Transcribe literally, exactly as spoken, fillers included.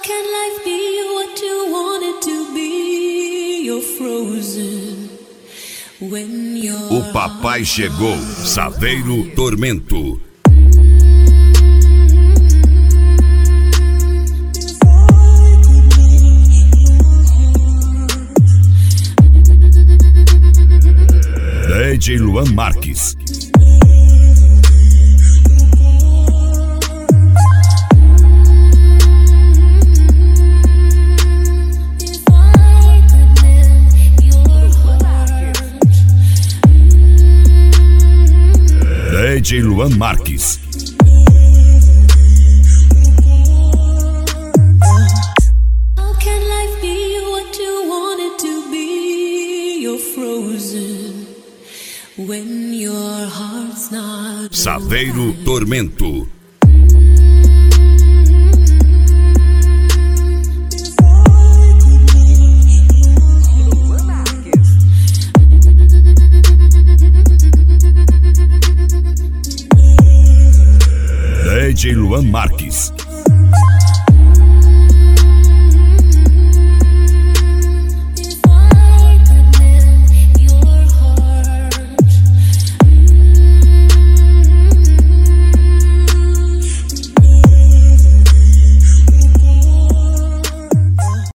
can life be what you want it to be? You're frozen when you're O papai chegou, Saveiro Tormento. D J Luan Marques. D J Luan Marques. How can life be what you want it to be? You're frozen when your heart's not. Saveiro Tormento. D J Luan Marques.